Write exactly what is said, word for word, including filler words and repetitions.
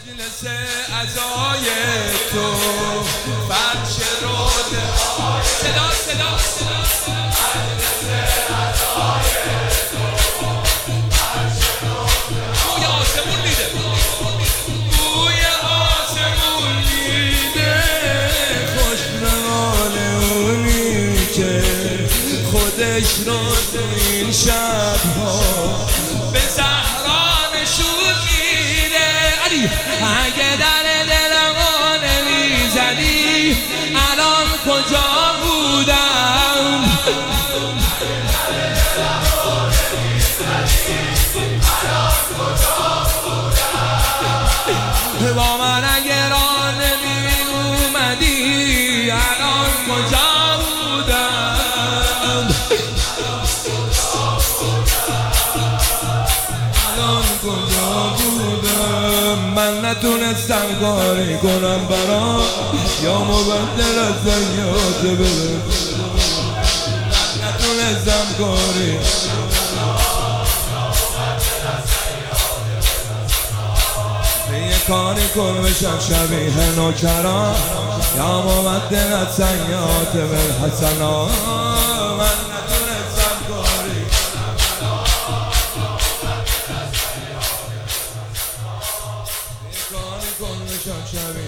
مجلس عزای تو فرش رود صدا صدا صدا مجلس عزای تو فرش رود بوی آسمون میده بوی آسمون میده خوش روان اونی که خودش رو این شبها به زهرا نشون میده. اگه در دلمو نمیزدی الان کجا بودم با من اگه را نمی اومدی الان کجا بودم الان کجا بودم. من نتونستم کاری کنم برام یا مبدل از زیاد بده من نتونستم کاری یه کاری کن بشم شبیه نوکران یا مبدل از سیاد بالحسنات من نتونستم کاری یه کاری کن بشم شبیه